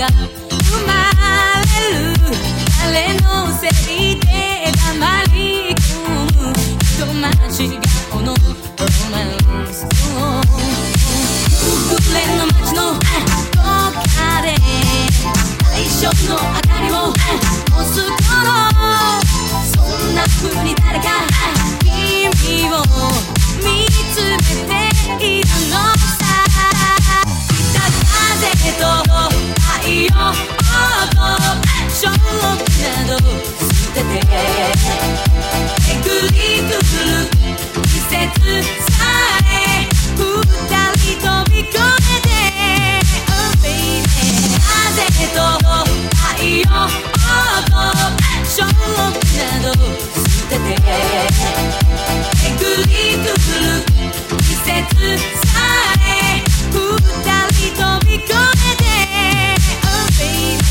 生まれる誰のせいで黙り込む人待ち顔のロマンスを暮れの街のどっかで最初の明かりを灯す頃そんな風に誰か君を見つめているのさ北風と太陽とショックなど捨てて巡り来る季節さえ二人飛び越えて Oh baby 風と太陽とショックなど捨てて巡り来る季節さえ二人飛び越えて Oh baby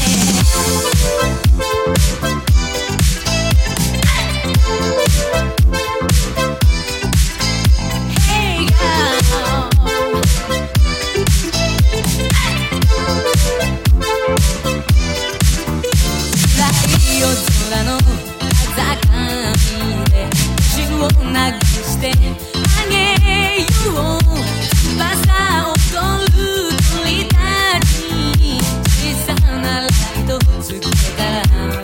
Hey girl 暗い夜空の風上で血を流してあげよう翼を取る鳥たちに小さなライトつけたら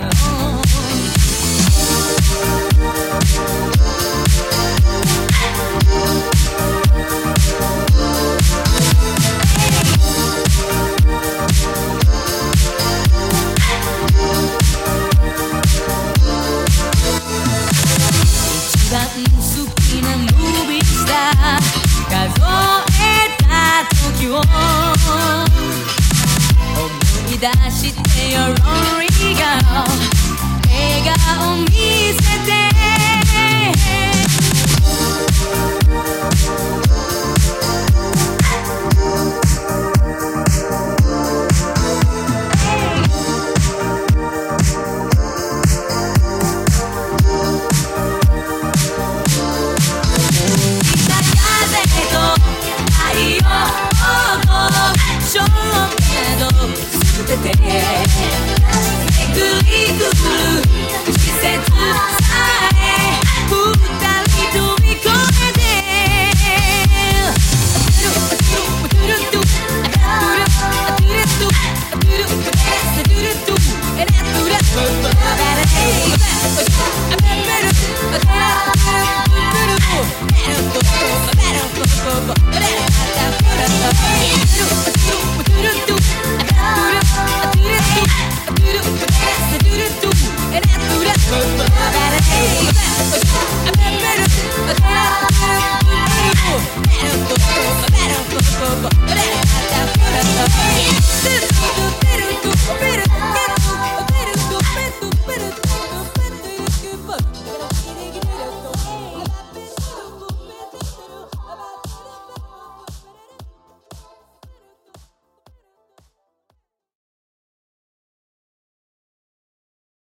一番好きなムービースター数えた時を思い出してよ Lonely girl 笑顔見せてショックなど捨てて巡り来る季節